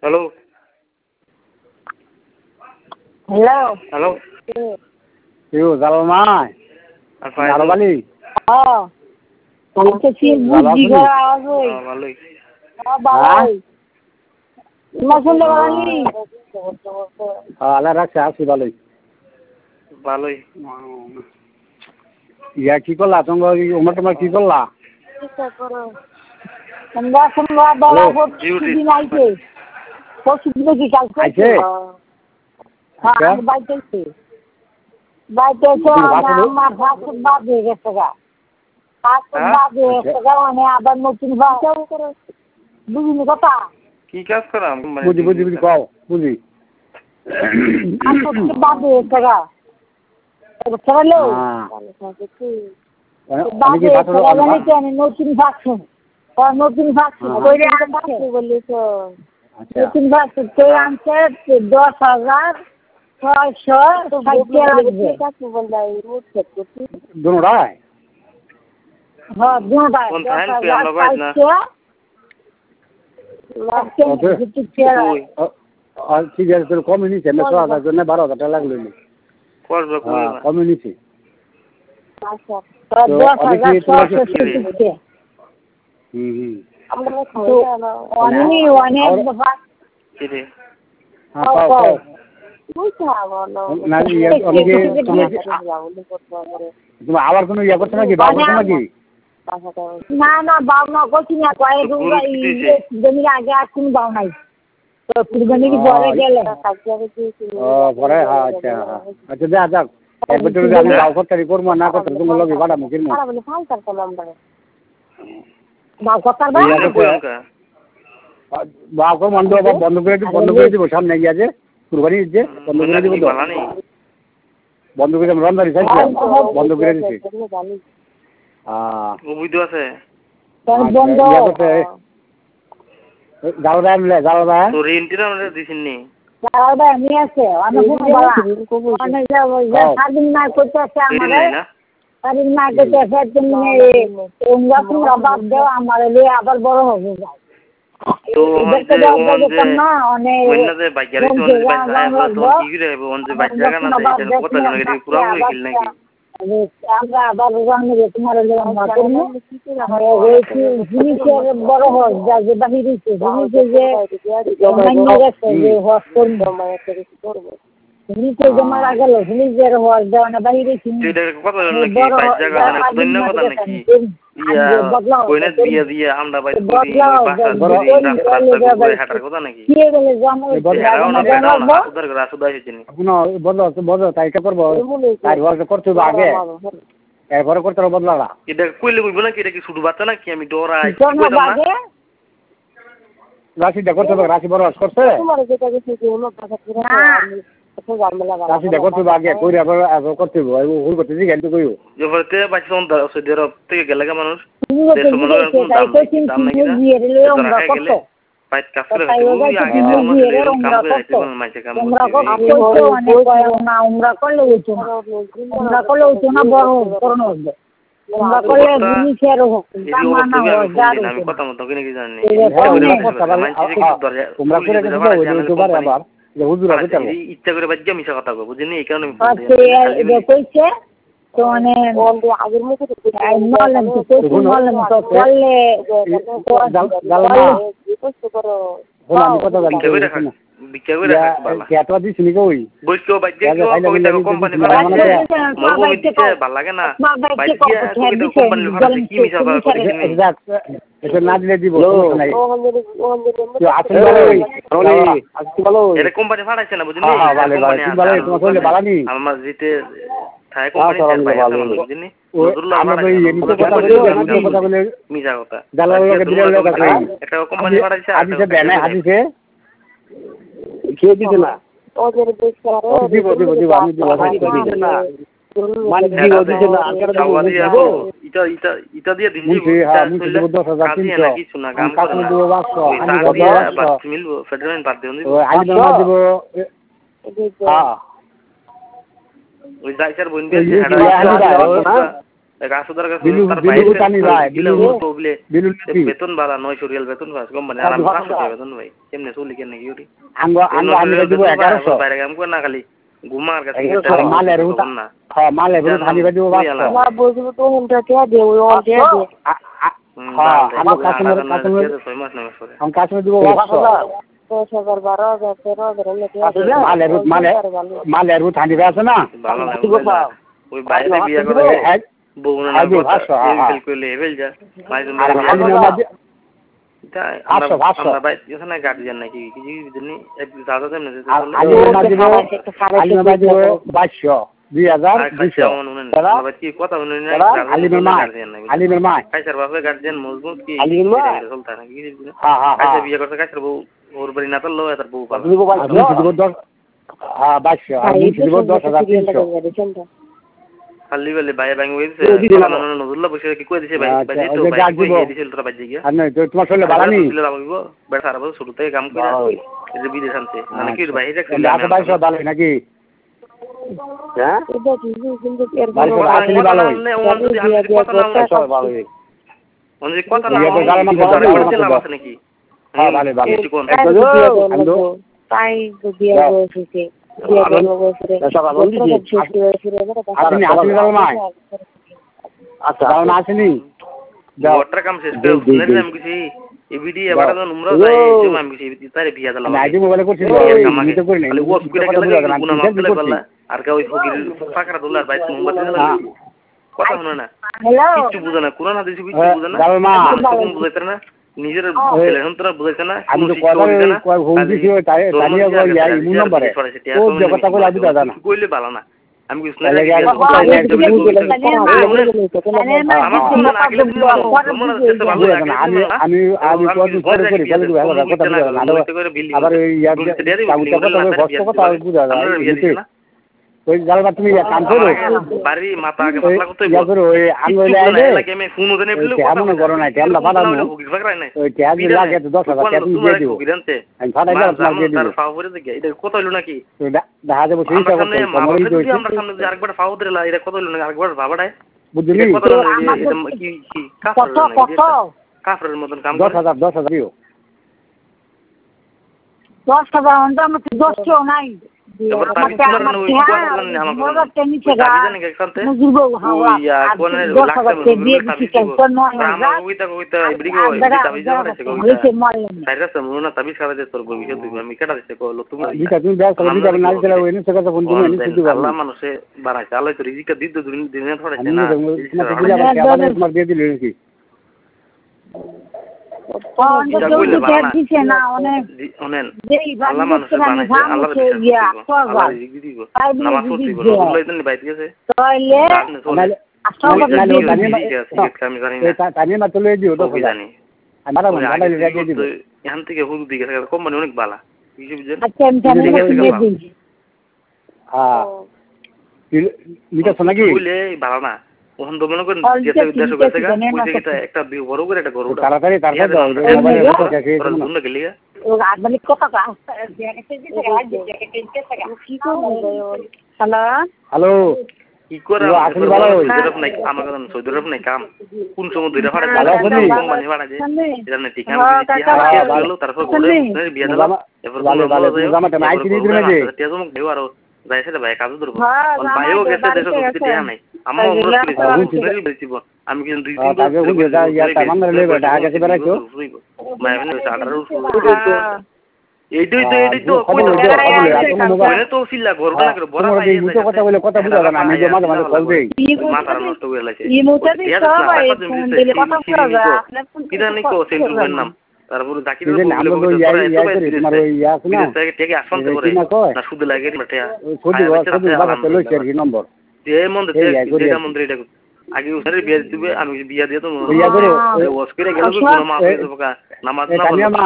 hello hello hello কেউ জালো নাই জালো বালি বলতে কি বুঝি গো আওয়াজ হই ভালোই ভালোই তোমার শুনতে পারলি আল্লাহ রাখছে আছি ভালোই ভালোই ইয়া কি করলা তোমরা তোমার কি করলা তোমরা শুনবা বলা দিন আইছে পরশু দিন কি কালকে আইছে হ্যাঁ বাইতেছে আমার ফাঁসুর বাদ হয়ে গেছে গা ফাঁসুর বাদ হয়ে গেছে গা মানে আবার নতুন বাঁচাও করে বুঝলি কথা কি কাজ করাম বুঝি বুঝি বুঝি কও বুঝি ফাঁসুর বাদ হয়ে গেছে গা চলো নতুন ফাঁসুন নতুন ফাঁসুন কইরে আনছে বললি তো নতুন ফাঁসুন কই আনছে 10,660 লাগবে দুনোটাই হ্যাঁ দুনোটাই কোন থাইন পে আমরা বাইত না ঠিক আছে তোর কমই নিছে না 6,000 জন্য 12,000 টাকা লাগলো করবে কমই নিছে আচ্ছা 10,660 আমরা অনেক কিরে আবার কোনো ইয়ে করছো নাকি বাবা করছো নাকি না না বাবা করছি না কয়েক জমির আগে আর কোনো বাবা নাই কুরবানি কি পরে গেলে পরে আচ্ছা আচ্ছা যা যাক একবার আমি বাবা করতে করবো না করতে তোমার লগে বাড়া মুখির মো বাবা করতার বাবা মন্দ বন্ধ করে দিব সামনে গিয়ে কুরবানি দিচ্ছে বন্ধ করে দিব তো বন্ধ করে রমজানি চাইছি বন্ধ করে দিচ্ছি আছে জালদা মিলে জালদা তোর ইন্টিনা আমরা দিছিন নি জালদা আমি আছে আমি সারাদিন না করতে আছে আমাদের সারাদিন না করতে আছে তুমি তোমরা বাদ দাও আমার আবার বড় হবে যায় তো না অনেক ওইনাতে বাইজারে তো কি করে হবে ওনতে বাইজাগা না দেয় কথা লাগে পুরো হয়ে গেল নাকি আমরা আবার রঙে তোমার আমরা করব হয়েছে জিনিসের বড় হয় যা যে বাহিরে জিনিসে যে জমাইয়ে গেছে যে হস করব জিনিসে জমা গেল জিনিসের হস দেওয়া না বাহিরে সেটা কথা নাকি বাইজাগা না ধন্য কথা নাকি ইয়া কইনা বিয়া দিয়া আমরা বাইরে বাসা ধরে রাস্তা হাঁটার কথা নাকি কি বলে জানো উদার করে আসুদা হইছেনি কোনো বদল তাইটা করব তাই ওয়াজ করতে আগে এরপরে করতে বদলালা এটা কইলে কইব না কি এটা কি শুধু বাচ্চা নাকি আমি ডরাই রাশি দেখো তো রাশি বড় করছে রাশি দেখো তো আগে কইরা আবার করতে হবে ওই করতে দিই কিন্তু কইও জবরতে বাচ্চা অন সৌদি আরব থেকে গেলে মানুষ দেশ মনে দাম নাকি না বাইত কাজ করে আগে কাম করে জীবন মাইছে কাম আমরা করলে হইতো না বড় করোনা হবে আমরা করলে জিনিসের আমি কথা মতো কিনে কি জানি তোমরা করে ইউটিউবার আবার হুজুর আছে চলো ইচ্ছা করে বাজ্য মিছা কথা কই বুঝিনি এই কারণে কইছে তো মানে আগের মতো নলেন তো নলেন তো করলে আমি কথা জানি বিক্রি করে রাখা ভালো কেটবা দিছ নি কই বইছো বাজ্য কবিতা কোম্পানি বানাইছে মরুভূমি দিতে ভালো লাগে না বাজ্য কবিতা কোম্পানি বানাইছে কি মিছা কথা কইছিনি এটা না দিলে দিব নাই আসল ভালো এটা কোম্পানি বানাইছে না বুঝলি হ্যাঁ ভালো ভালো তোমার কইলে ভালো নি আমার জিতে থাই কোম্পানি বুঝলি আমরা ওই এমনি কথা বলে মিছা কথা জালাল লোকে দিলে লোক আছে একটা কোম্পানি বানাইছে আদিছে দেনা আদিছে খেয়ে দিতে না ওদের বেশ করে দিব আমি দিব না মানে দিতে না আর এটা দিয়ে দিলি মুই 10,000 না কিছু না কাম করে দিব বাক্স আমি বাক্স মিলবো ফেডারেল পার দেন দিব আই না দিব হ্যাঁ ওই দাইচার বন্ধু হেডা গাছদার কাছে বিলু তার বিলু বাইরে টানি ভাই গিলা বিলু বলে বিলু বেতন বাড়া 900 রিয়াল বেতন পাস কোম্পানি আর আমি 500 টাকা বেতন ভাই কেমনে চলি কেন কি করি আঙ্গ আঙ্গ আমি দিব 1100 বাইরে কাম কর না খালি ঘুমার কাছে মালের উঠা হ্যাঁ মালের উঠা আমি দিব 500 না বুঝবো তো উনটা কে দে ওই অনটা দে হ্যাঁ আমার কাস্টমার আমি কাস্টমার দিব 500 10,000 12,000 13,000 মালের উঠা দিবে আছে না ভালো না ওই বাইরে বিয়া করে বউ না ফেল করলে হেবেল যা আর হালিমের মাঝে আমরা ভাই এখানে গার্জিয়ান নাকি কিছু দিনই এক দাদা দেন হালিমের মাঝে 2200 2200 ভাই কি কথা শুনুন না হালিমের মা কাইসার বাপে গার্জিয়ান মজবুত কি চলতা নাকি হ্যাঁ হ্যাঁ কাইসার বিয়া করতে কাইসার বউ ওর বাড়ি না তো লো তার বউ পাবে হ্যাঁ 2200 আর 10,300 খালি বলে ভাই ভাই হইছে নজরুল্লাহ বসে কি কই দিছে ভাই ভাই তো ভাই কই দিছিল তোরা বাজি গিয়া আর না তোমার শরীরে ভালো নেই দিলে লাগব বেটা আর শুরু থেকে কাম করে এই যে বিদেশ আনছে মানে কি ভাই এটা ছিল না 2200 ভালো নাকি হ্যাঁ এটা কিন্তু এর ভালো অনেক কথা না আছে নাকি হ্যাঁ ভালো ভালো তাই বিয়ে হয়েছে আপনি ভাই আচ্ছা ভালো আসেনি ওয়াটার কাম শেষ করে শুনেন আমি কিছু এবিডি এবারে তো নম্বর যায় যে আমি কিছু তারে বিয়া দিলাম আইডি মোবাইলে করছিস আমি তো করি না খালি ওয়াক করে গেলে গুনা মাপ দিলে বললা আর কা ওই ফকির ফাকরা ডলার 22 নম্বর দিলে কথা শুনে না কিছু বুঝে না কোরআন হাদিস কিছু বুঝে না কোন বুঝাইতে না নিজের ছেলে তোরা বুঝাইতে না আমি তো কথা হোম দিছি তানিয়া গো ইয়া ইমু নম্বরে ও জগতা কো লাগি দাদা না কইলে ভালো না আমি কিছু না আমি আবার কথা বুঝা ওই জালবা তুমি কাম করো বাড়ি মাথা আগে পাতলা করতে করো ওই আনলে আইলে লাগে আমি ফোন ওখানে ফেলে কেমন করো না কেমন ফাটানো ওই ট্যাগ লাগে 10,000 তুমি দিয়ে দিও আমি ফাটাই দাও তোমার দিয়ে দিও তার ফাওরে দেখে এটা কত হলো নাকি দেখা যাবে সেই হিসাব করতে সময় দিই আমরা সামনে যে আরেকবার ফাওরে লা এটা কত হলো নাকি আরেকবার ভাবাটাই বুঝলি কত কি কাফরের মতন কাম 10,000 দিও 10,000 অন্ত আমার 10 কেউ নাই মানুষে বাড়াইছে আলো তো রিজিকটা দিতে দিনে ধরেছে না এখান থেকে হুক দিকে কোম্পানি অনেক ভালো নাকি ভালো না ওখান তো মনে করেন একটা বড় করে একটা গরু তাড়াতাড়ি হ্যালো কি করে আমার সৌদি আরব নাই কাম কোন সময় দুইটা ভাড়া কোম্পানি ভাড়া যে এটা নাই ঠিক তারপর বিয়ে দিলাম এরপর যাইছে ভাই কাজ ধরবো ভাইও গেছে দেশ দেয়া নাই আমি কিন্তু 2 দিন তো সিল্লা করব না করে বড় ভাই কথা বলে কথা বুঝা না আমি যে মাঝে মাঝে কল দেই মাথা নষ্ট করে লাইছে কিনা নি কো সেন্ট্রাল নাম তারপরে জাকির না শুধু লাগে নম্বর আগে বিয়া দিবে আমি বিয়া দিয়ে তো নামাজ